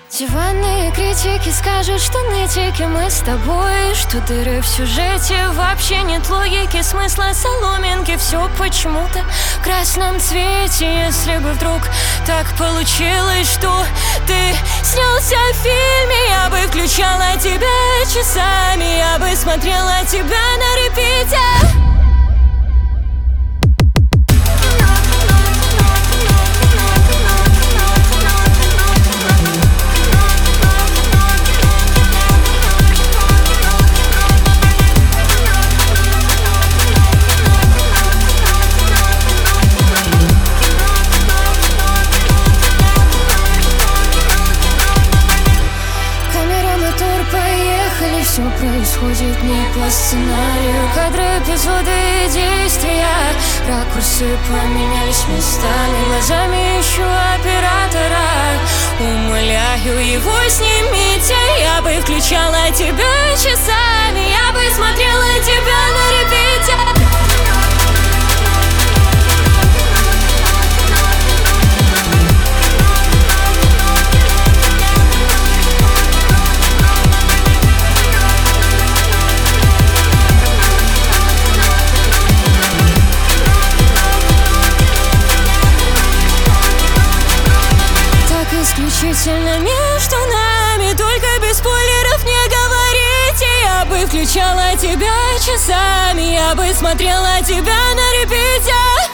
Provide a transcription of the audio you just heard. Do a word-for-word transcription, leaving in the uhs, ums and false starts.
Диванные критики скажут, что нытики мы с тобой, что дыры в сюжете, вообще нет логики, смысла соломинки. Все почему-то в красном цвете. Если бы вдруг так получилось, что ты снялся в фильме, я бы включала тебя часами, я бы смотрела тебя на репите. Все происходит не по сценарию. Кадры, эпизоды, действия, ракурсы поменялись местами. Глазами ищу оператора, умоляю его, снимите. Я бы включала тебя часами, я бы смотрела тебя на репите. Исключительно между нами, только без спойлеров не говорите. Я бы включала тебя часами, я бы смотрела тебя на репите.